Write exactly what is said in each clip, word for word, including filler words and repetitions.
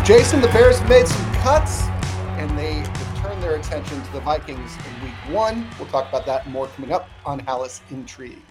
Jason, the Bears made some cuts, and they turned their attention to the Vikings in week one. We'll talk about that and more coming up on Halas Intrigue.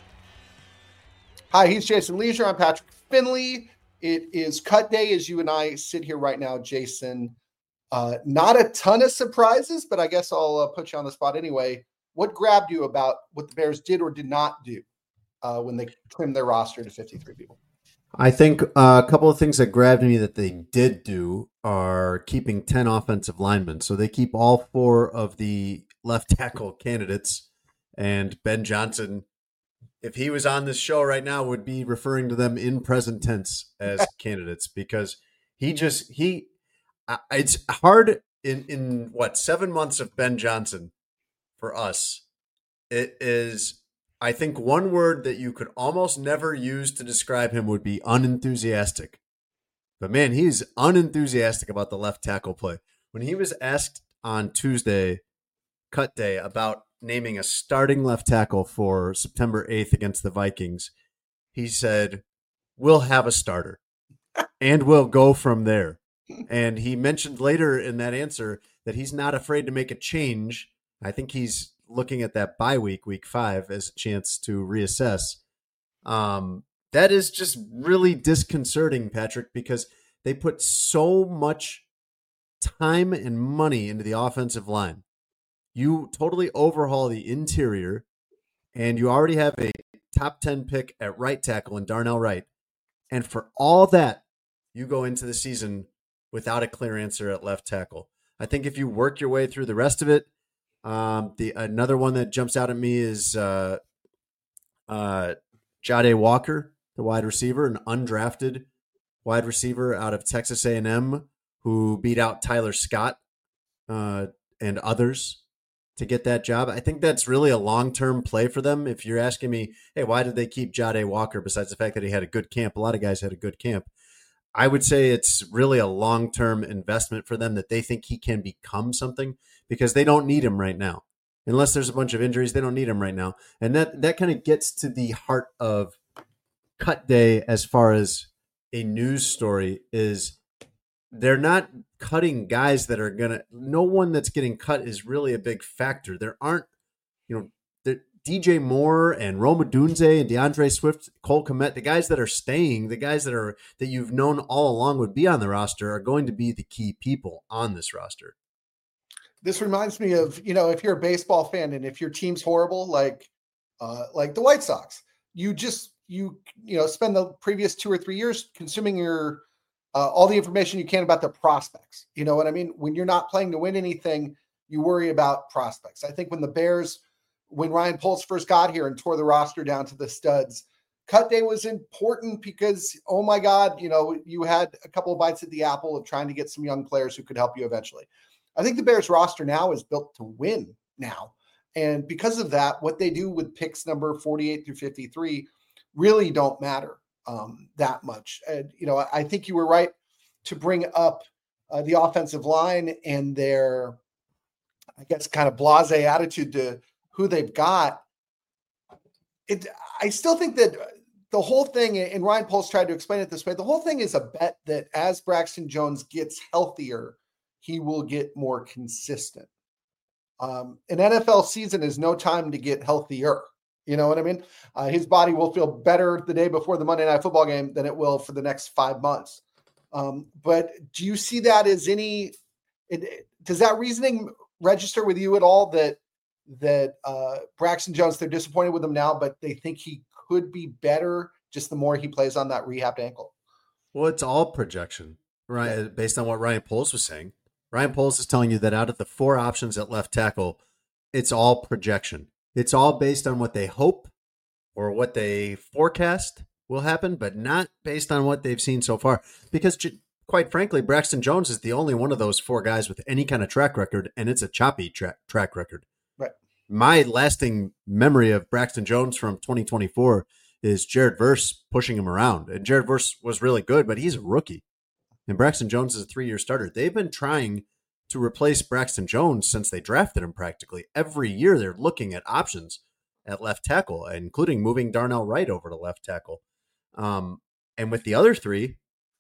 Hi, he's Jason Leisure. I'm Patrick Finley. It is cut day as you and I sit here right now, Jason. Uh, not a ton of surprises, but I guess I'll uh, put you on the spot anyway. What grabbed you about what the Bears did or did not do uh, when they trimmed their roster to fifty-three people? I think uh, a couple of things that grabbed me that they did do are keeping ten offensive linemen. So they keep all four of the left tackle candidates, and Ben Johnson, if he was on this show right now, would be referring to them in present tense as candidates, because he just, he, it's hard in, in what, seven months of Ben Johnson for us. It is, I think one word that you could almost never use to describe him would be unenthusiastic. But man, he's unenthusiastic about the left tackle play. When he was asked on Tuesday, cut day, about naming a starting left tackle for September eighth against the Vikings, he said, "We'll have a starter and we'll go from there." And he mentioned later in that answer that he's not afraid to make a change. I think he's looking at that bye week, week five, as a chance to reassess. Um, that is just really disconcerting, Patrick, because they put so much time and money into the offensive line. You totally overhaul the interior, and you already have a top ten pick at right tackle in Darnell Wright. And for all that, you go into the season without a clear answer at left tackle. I think if you work your way through the rest of it, Um, the another one that jumps out at me is uh, uh, Jahdae Walker, the wide receiver, an undrafted wide receiver out of Texas A and M, who beat out Tyler Scott uh, and others to get that job. I think that's really a long-term play for them. If you're asking me, hey, why did they keep Jahdae Walker besides the fact that he had a good camp? A lot of guys had a good camp. I would say it's really a long-term investment for them, that they think he can become something, because they don't need him right now. Unless there's a bunch of injuries, they don't need him right now. And that, that kind of gets to the heart of cut day as far as a news story is. They're not cutting guys that are going to – no one that's getting cut is really a big factor. There aren't – you know, the, D J Moore and Rome Odunze and DeAndre Swift, Cole Kmet, the guys that are staying, the guys that are that you've known all along would be on the roster are going to be the key people on this roster. This reminds me of, you know, if you're a baseball fan and if your team's horrible, like uh, like the White Sox, you just, you, you know, spend the previous two or three years consuming your uh, all the information you can about their prospects. You know what I mean? When you're not playing to win anything, you worry about prospects. I think when the Bears, when Ryan Poles first got here and tore the roster down to the studs, cut day was important because, oh my God, you know, you had a couple of bites at the apple of trying to get some young players who could help you eventually. I think the Bears roster now is built to win now. And because of that, what they do with picks number forty-eight through fifty-three really don't matter um, that much. And, you know, I think you were right to bring up uh, the offensive line and their, I guess, kind of blasé attitude to who they've got. It, I still think that the whole thing, and Ryan Poles tried to explain it this way, the whole thing is a bet that as Braxton Jones gets healthier, he will get more consistent. Um, an N F L season is no time to get healthier. You know what I mean? Uh, his body will feel better the day before the Monday Night Football game than it will for the next five months. Um, but do you see that as any, it, does that reasoning register with you at all that, that uh, Braxton Jones, they're disappointed with him now, but they think he could be better just the more he plays on that rehabbed ankle? Well, it's all projection, right? Yeah. Based on what Ryan Poles was saying. Ryan Poles is telling you that out of the four options at left tackle, it's all projection. It's all based on what they hope or what they forecast will happen, but not based on what they've seen so far. Because quite frankly, Braxton Jones is the only one of those four guys with any kind of track record, and it's a choppy tra- track record. Right. My lasting memory of Braxton Jones from twenty twenty-four is Jared Verse pushing him around. And Jared Verse was really good, but he's a rookie. And Braxton Jones is a three-year starter. They've been trying to replace Braxton Jones since they drafted him practically. Every year they're looking at options at left tackle, including moving Darnell Wright over to left tackle. Um, and with the other three,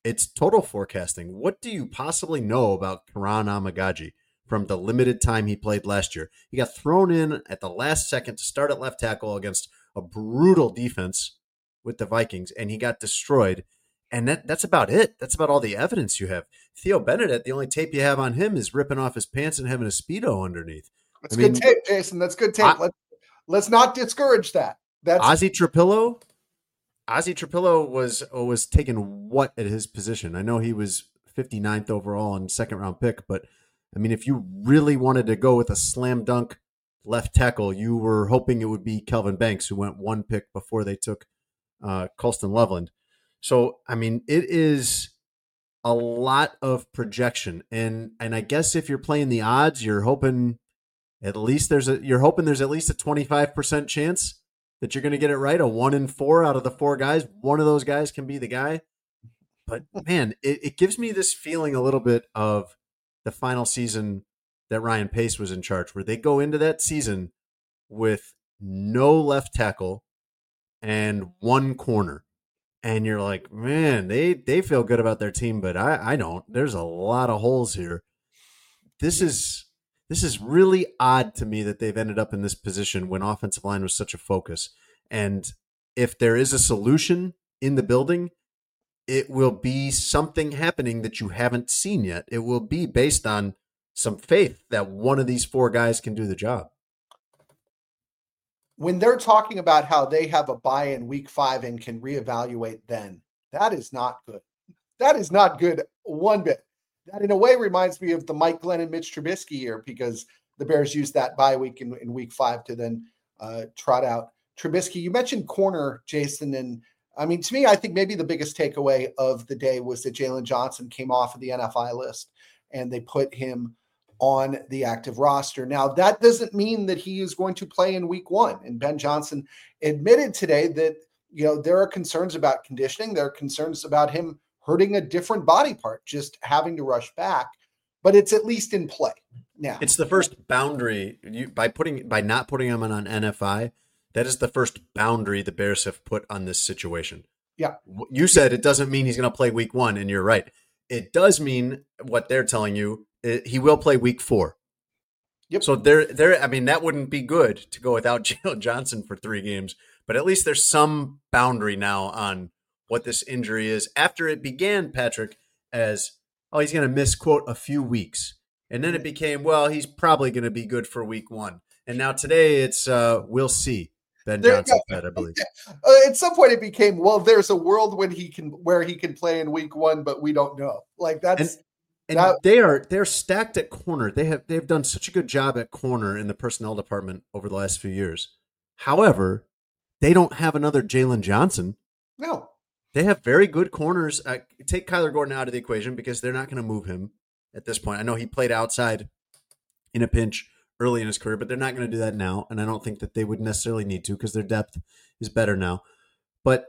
It's total forecasting. What do you possibly know about Karan Amagaji from the limited time he played last year? He got thrown in at the last second to start at left tackle against a brutal defense with the Vikings, and he got destroyed. And that, that's about it. That's about all the evidence you have. Theo Benedict, the only tape you have on him is ripping off his pants and having a Speedo underneath. That's I good mean, tape, Jason. That's good tape. I, let's, let's not discourage that. That's Ozzy Trapillo. Ozzy Trapillo was was taking what at his position? I know he was fifty-ninth overall and second round pick, but I mean, if you really wanted to go with a slam dunk left tackle, you were hoping it would be Kelvin Banks, who went one pick before they took uh, Colston Loveland. So, I mean, it is a lot of projection, and and I guess if you're playing the odds, you're hoping at least there's a you're hoping there's at least a twenty-five percent chance that you're going to get it right. A one in four out of the four guys, one of those guys can be the guy. But man, it, it gives me this feeling a little bit of the final season that Ryan Pace was in charge, where they go into that season with no left tackle and one corner. And you're like, man, they, they feel good about their team, but I, I don't. There's a lot of holes here. This is this is really odd to me that they've ended up in this position when offensive line was such a focus. And if there is a solution in the building, it will be something happening that you haven't seen yet. It will be based on some faith that one of these four guys can do the job. When they're talking about how they have a bye in week five and can reevaluate then, that is not good. That is not good one bit. That in a way reminds me of the Mike Glennon, Mitch Trubisky year, because the Bears used that bye week in, in week five to then uh, trot out Trubisky. You mentioned corner, Jason, and I mean, to me, I think maybe the biggest takeaway of the day was that Jalen Johnson came off of the N F I list and they put him on the active roster. Now, that doesn't mean that he is going to play in week one. And Ben Johnson admitted today that, you know, there are concerns about conditioning. There are concerns about him hurting a different body part, just having to rush back, but it's at least in play now. It's the first boundary you, by putting, by not putting him on N F I. That is the first boundary the Bears have put on this situation. Yeah. You said it doesn't mean he's going to play week one, and you're right. It does mean what they're telling you. It, he will play week four. Yep. So there, there. I mean, that wouldn't be good to go without Jalen Johnson for three games, but at least there's some boundary now on what this injury is. After it began, Patrick, as, oh, he's going to miss, quote, a few weeks. And then it became, well, he's probably going to be good for week one. And now today it's, uh, we'll see. Ben There- Johnson said, I believe. Uh, at some point it became, well, there's a world when he can, where he can play in week one, but we don't know. Like that's, And that, they are they're stacked at corner. They have they've done such a good job at corner in the personnel department over the last few years. However, they don't have another Jalen Johnson. no. They have very good corners. Uh, take Kyler Gordon out of the equation because they're not going to move him at this point. I know he played outside in a pinch early in his career, but they're not going to do that now. And I don't think that they would necessarily need to because their depth is better now. But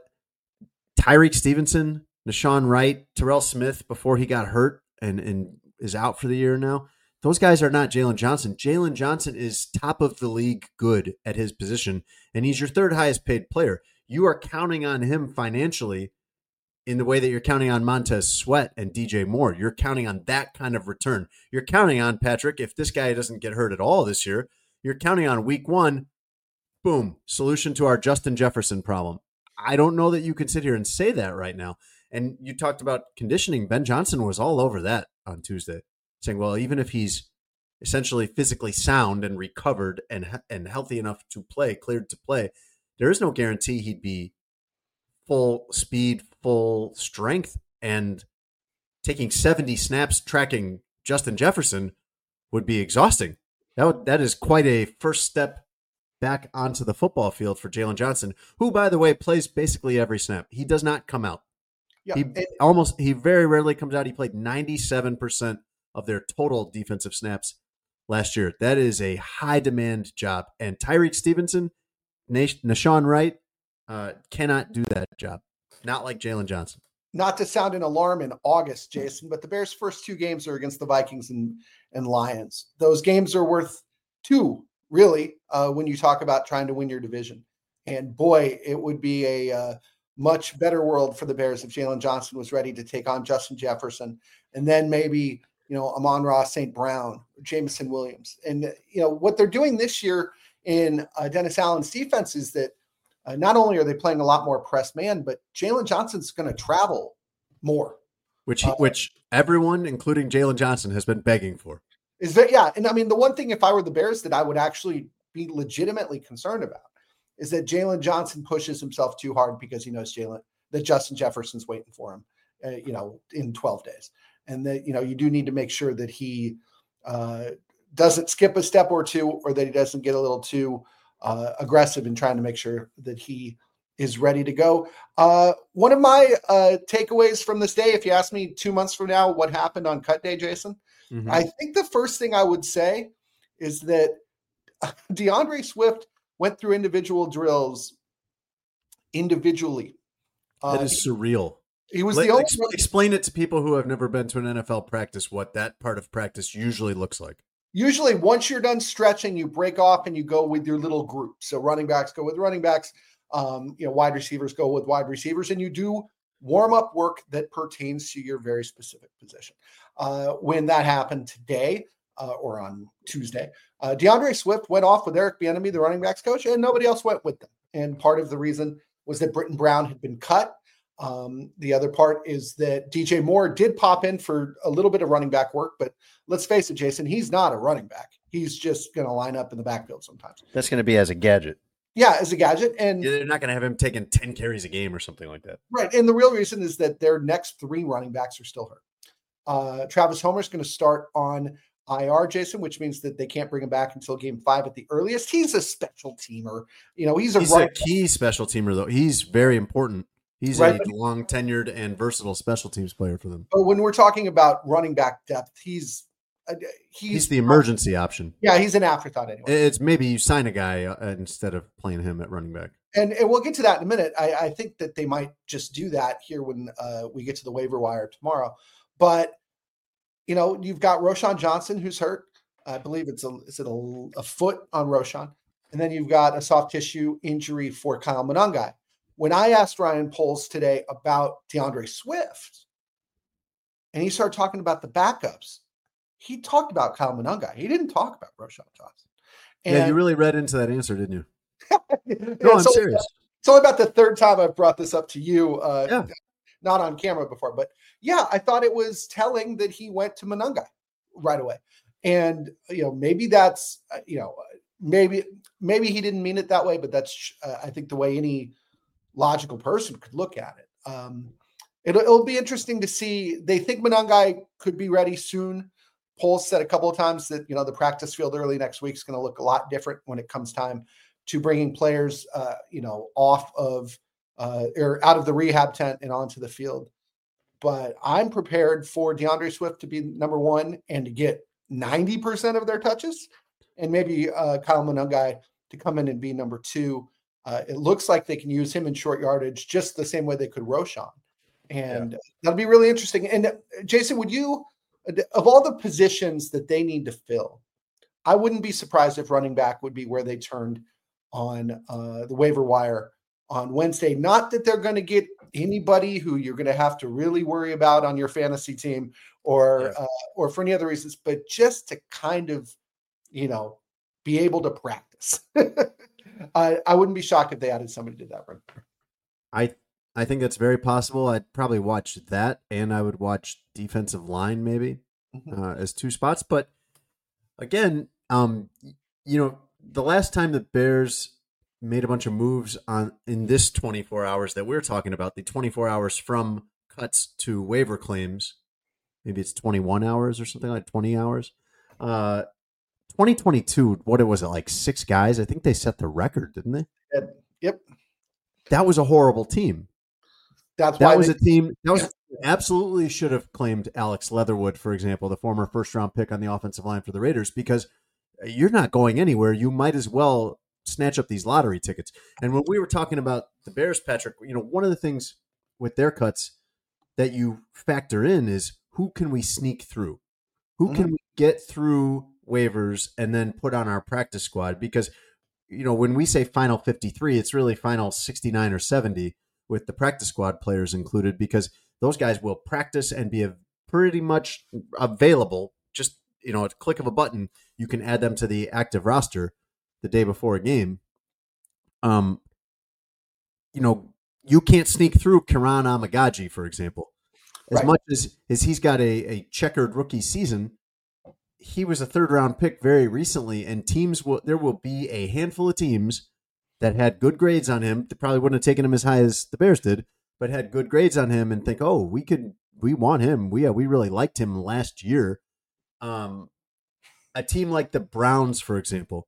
Tyreek Stevenson, Nashawn Wright, Terrell Smith, before he got hurt and, and is out for the year now, those guys are not Jalen Johnson. Jalen Johnson is top of the league good at his position, and he's your third highest paid player. You are counting on him financially in the way that you're counting on Montez Sweat and D J Moore. You're counting on that kind of return. You're counting on, Patrick, if this guy doesn't get hurt at all this year, you're counting on week one, boom, solution to our Justin Jefferson problem. I don't know that you can sit here and say that right now. And you talked about conditioning. Ben Johnson was all over that on Tuesday, saying, well, even if he's essentially physically sound and recovered and and healthy enough to play, cleared to play, there is no guarantee he'd be full speed, full strength, and taking seventy snaps tracking Justin Jefferson would be exhausting. That would, that is quite a first step back onto the football field for Jalen Johnson, who, by the way, plays basically every snap. He does not come out. Yeah. He and- almost he very rarely comes out. He played ninety-seven percent of their total defensive snaps last year. That is a high demand job. And Tyreek Stevenson, Nash- Nashawn Wright uh, cannot do that job. Not like Jalen Johnson. Not to sound an alarm in August, Jason, but the Bears' first two games are against the Vikings and, and Lions. Those games are worth two, really, uh, when you talk about trying to win your division. And boy, it would be a uh, much better world for the Bears if Jalen Johnson was ready to take on Justin Jefferson, and then maybe, you know, Amon-Ra Saint Brown, Jameson Williams. And, you know, what they're doing this year in uh, Dennis Allen's defense is that uh, not only are they playing a lot more press man, but Jalen Johnson's going to travel more. Which, he, uh, which everyone, including Jalen Johnson, has been begging for. Is that, yeah. And I mean, the one thing, if I were the Bears, that I would actually be legitimately concerned about is that Jalen Johnson pushes himself too hard because he knows Jalen, that Justin Jefferson's waiting for him, uh, you know, in twelve days. And that, you know, you do need to make sure that he uh, doesn't skip a step or two, or that he doesn't get a little too uh, aggressive in trying to make sure that he is ready to go. Uh, one of my uh, takeaways from this day, if you ask me two months from now, what happened on cut day, Jason, mm-hmm. I think the first thing I would say is that DeAndre Swift went through individual drills individually. That uh, is surreal. He was Let, the only ex- explain it to people who have never been to an N F L practice, what that part of practice usually looks like. Usually once you're done stretching, you break off and you go with your little group. So running backs go with running backs, um, you know, wide receivers go with wide receivers, and you do warm-up work that pertains to your very specific position. Uh, when that happened today, Uh, or on Tuesday, uh, DeAndre Swift went off with Eric Bieniemy, the running backs coach, and nobody else went with them. And part of the reason was that Britton Brown had been cut. Um, the other part is that D J Moore did pop in for a little bit of running back work, but let's face it, Jason, he's not a running back. He's just going to line up in the backfield sometimes. That's going to be as a gadget. Yeah, as a gadget. And yeah, they're not going to have him taking ten carries a game or something like that. Right. And the real reason is that their next three running backs are still hurt. Uh, Travis Homer is going to start on I R, Jason, which means that they can't bring him back until game five at the earliest. He's a special teamer. You know, he's a, he's a key special teamer, though. He's very important. He's right, a long tenured and versatile special teams player for them. But when we're talking about running back depth, he's uh, he's, he's the emergency uh, option. Yeah, he's an afterthought anyway. It's maybe you sign a guy uh, instead of playing him at running back. And, and we'll get to that in a minute. I, I think that they might just do that here when uh, we get to the waiver wire tomorrow. But you know, you've got Roschon Johnson, who's hurt. I believe it's a is it a, a foot on Roschon. And then you've got a soft tissue injury for Kyle Monangai. When I asked Ryan Poles today about DeAndre Swift, and he started talking about the backups, he talked about Kyle Monangai. He didn't talk about Roschon Johnson. And yeah, you really read into that answer, didn't you? No, no, I'm it's serious. Only, it's only about the third time I've brought this up to you. Uh, yeah. Not on camera before, but yeah, I thought it was telling that he went to Monangai right away. And, you know, maybe that's, uh, you know, maybe, maybe he didn't mean it that way, but that's, uh, I think the way any logical person could look at it. Um, it'll, it'll be interesting to see. They think Monangai could be ready soon. Poles said a couple of times that, you know, the practice field early next week is going to look a lot different when it comes time to bringing players, uh, you know, off of, Uh, or out of the rehab tent and onto the field. But I'm prepared for DeAndre Swift to be number one and to get ninety percent of their touches, and maybe uh, Kyle Monangai to come in and be number two. Uh, it looks like they can use him in short yardage just the same way they could Roschon. And yeah. That'll be really interesting. And uh, Jason, would you, of all the positions that they need to fill, I wouldn't be surprised if running back would be where they turned on uh, the waiver wire on Wednesday. Not that they're going to get anybody who you're going to have to really worry about on your fantasy team or yeah. uh, or for any other reasons, but just to kind of, you know, be able to practice. I, I wouldn't be shocked if they added somebody to that run. I I think that's very possible. I'd probably watch that, and I would watch defensive line maybe mm-hmm. uh, as two spots. But again, um, you know, the last time the Bears made a bunch of moves on in this twenty-four hours that we're talking about, the twenty-four hours from cuts to waiver claims, maybe it's twenty-one hours or something like twenty hours. Uh, twenty twenty-two, what it was it like six guys? I think they set the record, didn't they? Yep. yep. That was a horrible team. That's that why was they, a team that was yeah. absolutely should have claimed Alex Leatherwood, for example, the former first round pick on the offensive line for the Raiders, because you're not going anywhere. You might as well snatch up these lottery tickets. And when we were talking about the Bears, Patrick, you know, one of the things with their cuts that you factor in is who can we sneak through? Who mm-hmm. can we get through waivers and then put on our practice squad? Because, you know, when we say final fifty-three, it's really final sixty-nine or seventy. with the practice squad players included, because those guys will practice and be pretty much available. Just, you know, at a click of a button, you can add them to the active roster the day before a game. Um, you know, you can't sneak through Kiran Amagaji, for example. As right. much as, as he's got a, a checkered rookie season, he was a third round pick very recently, and teams will there will be a handful of teams that had good grades on him. They probably wouldn't have taken him as high as the Bears did, but had good grades on him and think, oh, we could, we want him. We, we really liked him last year. Um, a team like the Browns, for example,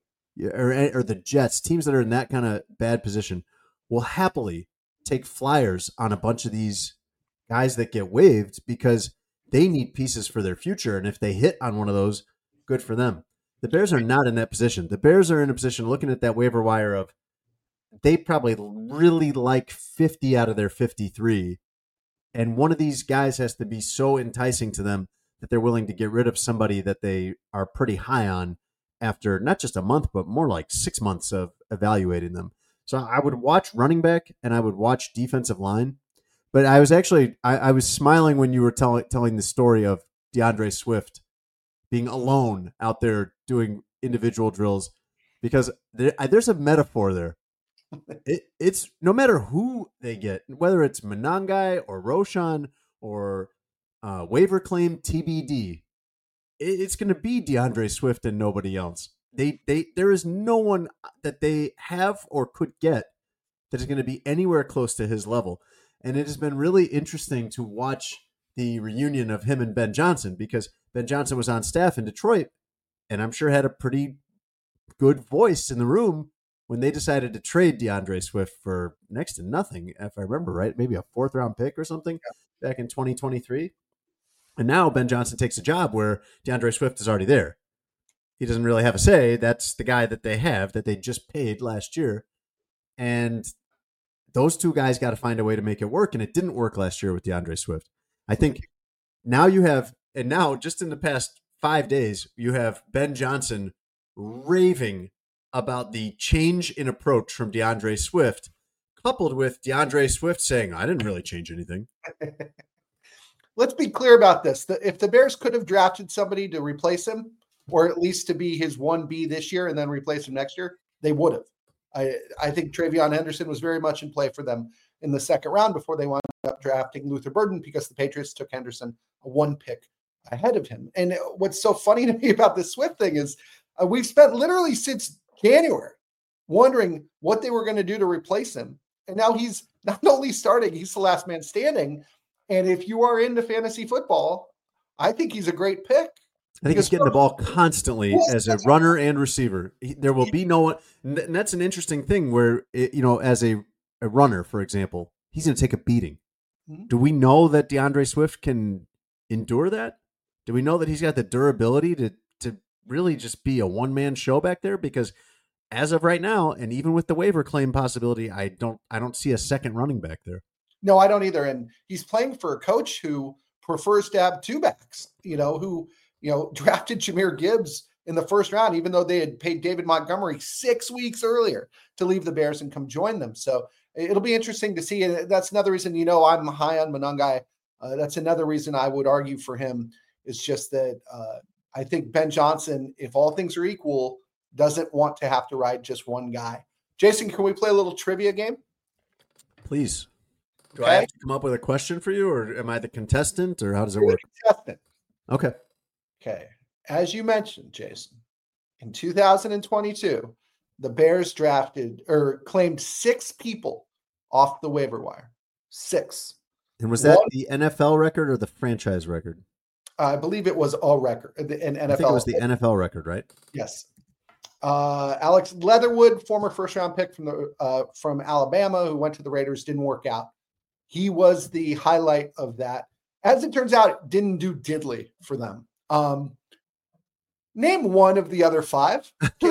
or, or the Jets, teams that are in that kind of bad position, will happily take flyers on a bunch of these guys that get waived because they need pieces for their future. And if they hit on one of those, good for them. The Bears are not in that position. The Bears are in a position looking at that waiver wire of they probably really like fifty out of their fifty-three. And one of these guys has to be so enticing to them that they're willing to get rid of somebody that they are pretty high on after not just a month, but more like six months of evaluating them. So I would watch running back and I would watch defensive line. But I was actually, I, I was smiling when you were tell, telling the story of DeAndre Swift being alone out there doing individual drills, because there, there's a metaphor there. It, it's no matter who they get, whether it's Monangai or Roshan or uh, waiver claim T B D, it, it's going to be DeAndre Swift and nobody else. They, they, there is no one that they have or could get that is going to be anywhere close to his level. And it has been really interesting to watch the reunion of him and Ben Johnson, because Ben Johnson was on staff in Detroit and I'm sure had a pretty good voice in the room when they decided to trade DeAndre Swift for next to nothing, if I remember right, maybe a fourth round pick or something yeah. back in twenty twenty-three. And now Ben Johnson takes a job where DeAndre Swift is already there. He doesn't really have a say. That's the guy that they have that they just paid last year. And those two guys got to find a way to make it work, and it didn't work last year with DeAndre Swift. I think now you have, and now just in the past five days, you have Ben Johnson raving about the change in approach from DeAndre Swift, coupled with DeAndre Swift saying, I didn't really change anything. Let's be clear about this. The, if the Bears could have drafted somebody to replace him, or at least to be his one B this year and then replace him next year, they would have. I, I think Travion Henderson was very much in play for them in the second round before they wound up drafting Luther Burden, because the Patriots took Henderson a one pick ahead of him. And what's so funny to me about this Swift thing is uh, we've spent literally since January wondering what they were going to do to replace him. And now he's not only starting, he's the last man standing. And if you are into fantasy football, I think he's a great pick. I think he's getting the ball constantly as a runner and receiver. There will be no one. And that's an interesting thing where, it, you know, as a, a runner, for example, he's going to take a beating. Mm-hmm. Do we know that DeAndre Swift can endure that? Do we know that he's got the durability to, to really just be a one-man show back there? Because as of right now, and even with the waiver claim possibility, I don't, I don't see a second running back there. No, I don't either. And he's playing for a coach who prefers to have two backs, you know, who, you know, drafted Jahmyr Gibbs in the first round, even though they had paid David Montgomery six weeks earlier to leave the Bears and come join them. So it'll be interesting to see. And that's another reason, you know, I'm high on Monangai. Uh, that's another reason I would argue for him, is just that uh, I think Ben Johnson, if all things are equal, doesn't want to have to ride just one guy. Jason, can we play a little trivia game? Please. Do okay. I have to come up with a question for you, or am I the contestant, or how does it You're work? Contestant. Okay. Okay. As you mentioned, Jason, in two thousand twenty-two, the Bears drafted or claimed six people off the waiver wire. Six. And was that One, the N F L record or the franchise record? I believe it was all record. An N F L. I think it was the N F L record, right? Yes. Uh, Alex Leatherwood, former first-round pick from the uh, from Alabama, who went to the Raiders, didn't work out. He was the highlight of that. As it turns out, it didn't do diddly for them. Um, name one of the other five.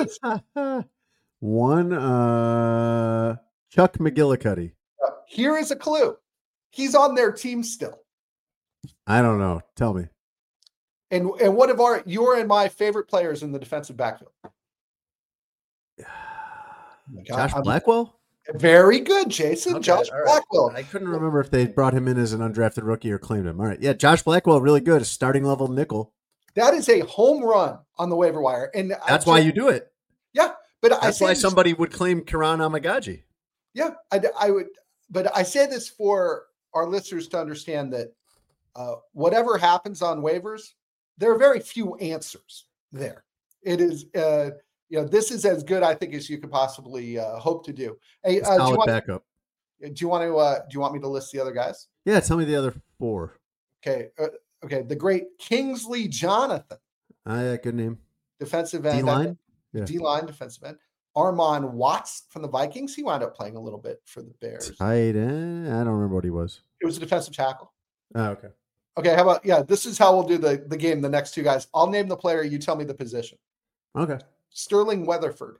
One, uh, Chuck McGillicuddy. Uh, here is a clue. He's on their team still. I don't know. Tell me. And and one of our your and my favorite players in the defensive backfield. Oh Josh I'm, Blackwell? Very good, Jason. Okay, Josh all right. Blackwell. I couldn't remember if they brought him in as an undrafted rookie or claimed him. All right. Yeah, Josh Blackwell, really good. A starting level nickel. That is a home run on the waiver wire. And that's I, why you do it. Yeah. But that's I say why this, somebody would claim Kiran Amagaji. Yeah, I, I would. But I say this for our listeners to understand that uh, whatever happens on waivers, there are very few answers there. It is, uh, you know, this is as good, I think, as you could possibly uh, hope to do. Hey, uh, do you want backup? Do you want to? Uh, do you want me to list the other guys? Yeah, tell me the other four. Okay, uh, okay. The great Kingsley Jonathan. Ah, yeah, good name. Defensive end. D-line? Yeah. D-line defensive end. Armon Watts from the Vikings. He wound up playing a little bit for the Bears. Tight end? I don't remember what he was. It was a defensive tackle. Oh, okay. Okay, how about, yeah, this is how we'll do the, the game, the next two guys. I'll name the player, you tell me the position. Okay. Sterling Weatherford.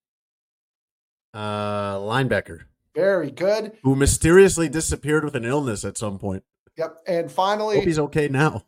Uh, linebacker. Very good. Who mysteriously disappeared with an illness at some point. Yep. And finally, hope he's okay now.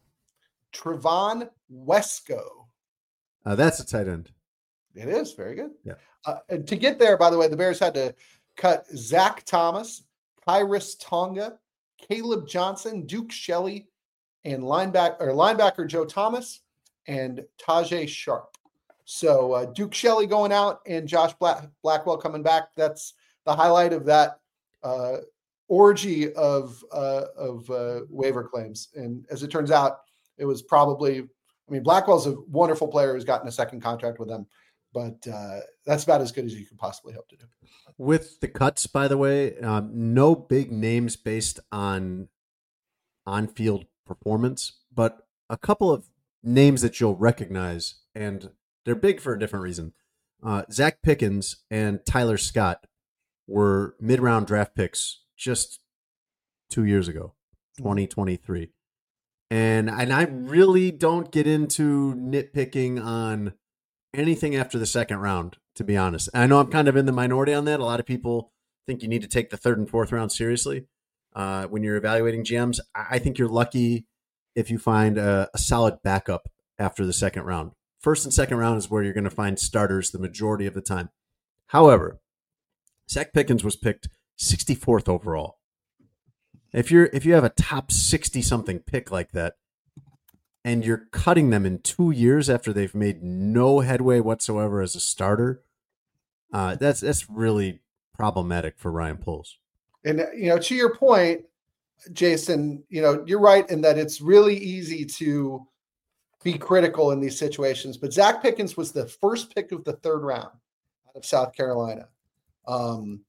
Trevon Wesco. Uh, that's a tight end. It is. Very good. Yeah. Uh, and to get there, by the way, the Bears had to cut Zach Thomas, Kyrus Tonga, Caleb Johnson, Duke Shelley, and linebacker or linebacker Joe Thomas and Tajay Sharp. So uh, Duke Shelley going out and Josh Black- Blackwell coming back. That's the highlight of that uh, orgy of uh, of uh, waiver claims. And as it turns out, it was probably, I mean, Blackwell's a wonderful player who's gotten a second contract with them, but uh, that's about as good as you could possibly hope to do. With the cuts, by the way, um, no big names based on on-field performance, but a couple of names that you'll recognize, and they're big for a different reason. Uh, Zach Pickens and Tyler Scott were mid-round draft picks just two years ago, twenty twenty-three. And, and I really don't get into nitpicking on anything after the second round, to be honest. I know I'm kind of in the minority on that. A lot of people think you need to take the third and fourth round seriously uh, when you're evaluating G Ms. I think you're lucky if you find a, a solid backup after the second round. First and second round is where you're going to find starters the majority of the time. However, Zach Pickens was picked sixty-fourth overall. If you're if you have a top sixty something pick like that, and you're cutting them in two years after they've made no headway whatsoever as a starter, uh, that's that's really problematic for Ryan Poles. And you know, to your point, Jason, you know, you're right in that it's really easy to be critical in these situations. But Zach Pickens was the first pick of the third round out of South Carolina. Um,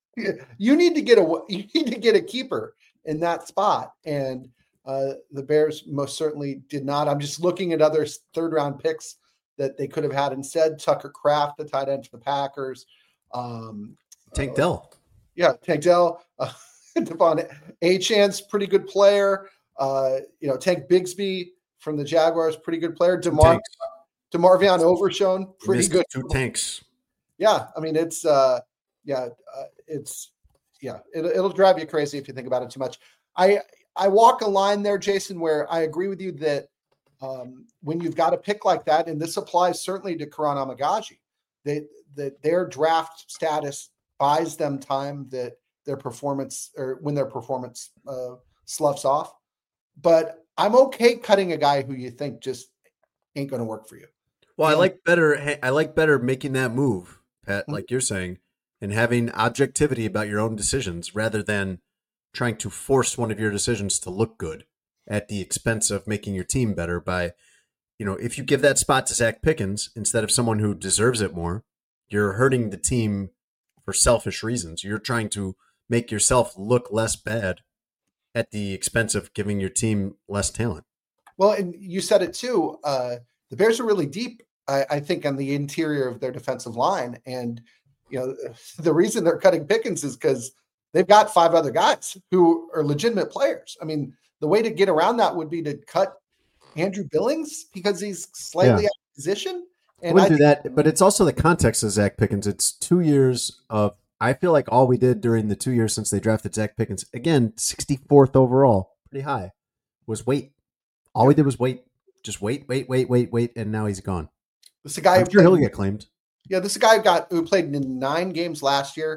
you need to get a you need to get a keeper in that spot, and uh, the Bears most certainly did not. I'm just looking at other third round picks that they could have had instead. Tucker Kraft, the tight end for the Packers. Um, Tank Dell. Uh, yeah, Tank Dell. Uh, Devon Achan's pretty good player. Uh, you know, Tank Bigsby from the Jaguars, pretty good player. DeMar DeMarvion Overshown, pretty good. Two tanks. Yeah, I mean it's uh, yeah, uh, it's yeah, it, it'll drive you crazy if you think about it too much. I I walk a line there, Jason, where I agree with you that um, when you've got a pick like that, and this applies certainly to Kiran Amagaji, that that their draft status buys them time that their performance or when their performance uh, sloughs off. But I'm okay cutting a guy who you think just ain't going to work for you. Well, and, I like better. I like better making that move, Pat, like you're saying, and having objectivity about your own decisions rather than trying to force one of your decisions to look good at the expense of making your team better by, you know, if you give that spot to Zach Pickens instead of someone who deserves it more, you're hurting the team for selfish reasons. You're trying to make yourself look less bad at the expense of giving your team less talent. Well, and you said it too. Uh, the Bears are really deep, I, I think, on the interior of their defensive line. And, you know, the reason they're cutting Pickens is because they've got five other guys who are legitimate players. I mean, the way to get around that would be to cut Andrew Billings because he's slightly yeah. out of position. And I wouldn't I do that, but it's also the context of Zach Pickens. It's two years of, I feel like all we did during the two years since they drafted Zach Pickens, again, sixty-fourth overall, pretty high, was wait. All we did was wait. Just wait, wait, wait, wait, wait, and now he's gone. This is a guy I'm who sure played, he'll get claimed. Yeah, this is a guy who got who played in nine games last year,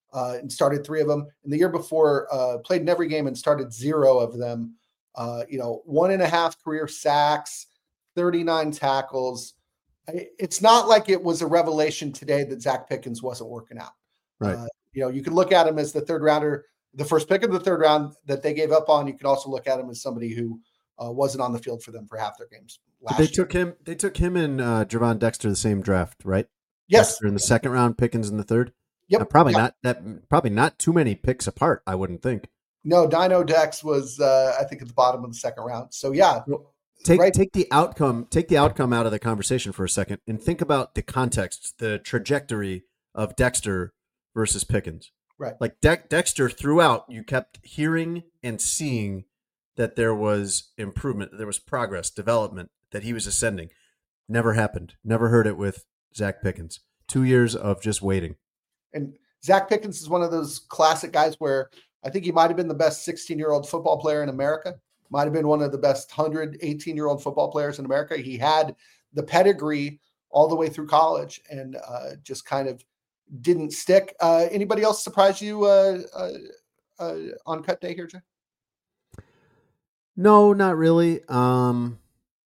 uh, and started three of them. And the year before, uh, played in every game and started zero of them. Uh, you know, one and a half career sacks, thirty-nine tackles. It's not like it was a revelation today that Zach Pickens wasn't working out. Right. Uh, you know, you can look at him as the third rounder, the first pick of the third round that they gave up on. You can also look at him as somebody who uh, wasn't on the field for them for half their games. Last they year. took him. They took him and uh, Javon Dexter the same draft, right? Yes, Dexter in the second round, Pickens in the third. Yep, uh, probably yep. not that. Probably not too many picks apart. I wouldn't think. No, Dino Dex was, uh, I think, at the bottom of the second round. So yeah, take right. take the outcome. Take the outcome out of the conversation for a second, and think about the context, the trajectory of Dexter versus Pickens. Right. Like De- Dexter throughout, you kept hearing and seeing that there was improvement, there was progress, development, that he was ascending. Never happened. Never heard it with Zach Pickens. Two years of just waiting. And Zach Pickens is one of those classic guys where I think he might have been the best sixteen-year-old football player in America. Might have been one of the best one hundred eighteen-year-old football players in America. He had the pedigree all the way through college and uh, just kind of didn't stick. Uh, anybody else surprise you uh, uh, uh, on cut day here, Jay? No, not really. Um,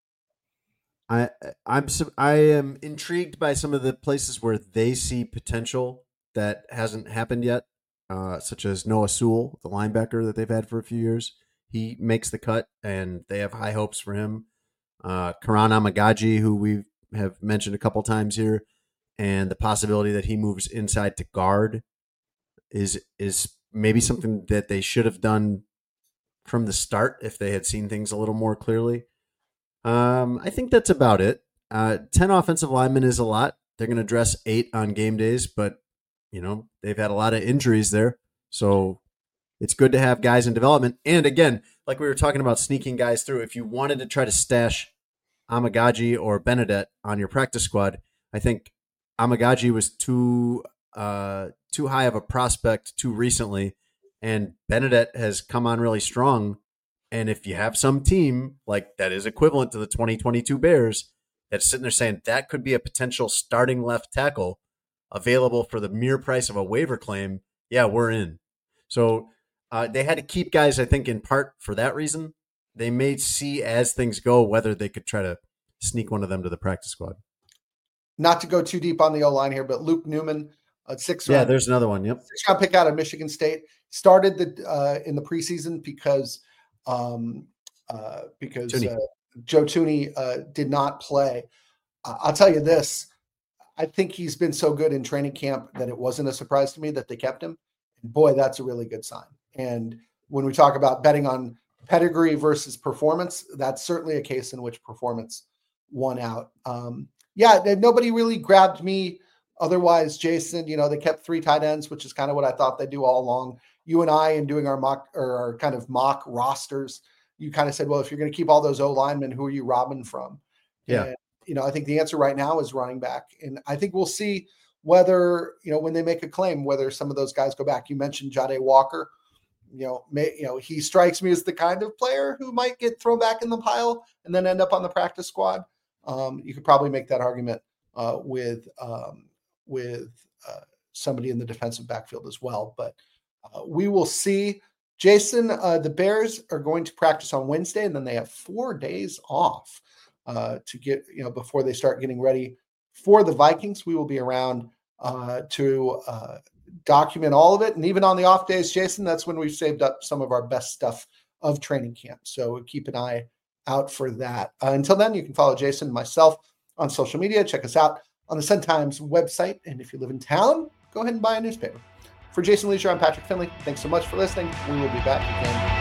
I I'm I am intrigued by some of the places where they see potential that hasn't happened yet, uh, such as Noah Sewell, the linebacker that they've had for a few years. He makes the cut, and they have high hopes for him. Uh, Karan Amagaji, who we have mentioned a couple times here, and the possibility that he moves inside to guard is is maybe something that they should have done from the start if they had seen things a little more clearly. Um, I think that's about it. Uh, ten offensive linemen is a lot. They're going to dress eight on game days, but you know they've had a lot of injuries there, so it's good to have guys in development. And again, like we were talking about sneaking guys through, if you wanted to try to stash Amagaji or Benedette on your practice squad, I think Amagaji was too uh, too high of a prospect too recently, and Benedette has come on really strong. And if you have some team like that is equivalent to the twenty twenty-two Bears that's sitting there saying that could be a potential starting left tackle available for the mere price of a waiver claim, yeah, we're in. So uh, they had to keep guys, I think, in part for that reason. They may see as things go whether they could try to sneak one of them to the practice squad. Not to go too deep on the O-line here, but Luke Newman, a six yeah, round, there's another one. Yep, six round pick out of Michigan State, started the uh, in the preseason because um, uh, because uh, Joe Thuney uh, did not play. Uh, I'll tell you this: I think he's been so good in training camp that it wasn't a surprise to me that they kept him. And boy, that's a really good sign. And when we talk about betting on pedigree versus performance, that's certainly a case in which performance won out. Um, yeah, nobody really grabbed me. Otherwise, Jason, you know, they kept three tight ends, which is kind of what I thought they'd do all along. You and I, in doing our mock or our kind of mock rosters, you kind of said, well, if you're going to keep all those O linemen, who are you robbing from? Yeah. And, you know, I think the answer right now is running back. And I think we'll see whether, you know, when they make a claim, whether some of those guys go back. You mentioned Jahdae Walker. You know, may, you know, he strikes me as the kind of player who might get thrown back in the pile and then end up on the practice squad. Um, you could probably make that argument uh, with um, with uh, somebody in the defensive backfield as well. But uh, we will see. Jason, uh, the Bears are going to practice on Wednesday, and then they have four days off uh, to get, you know, before they start getting ready for the Vikings. We will be around uh, to uh, document all of it. And even on the off days, Jason, that's when we've saved up some of our best stuff of training camp. So keep an eye out for that. Uh, until then, you can follow Jason and myself on social media. Check us out on the Sun Times website. And if you live in town, go ahead and buy a newspaper. For Jason Leisure, I'm Patrick Finley. Thanks so much for listening. We will be back again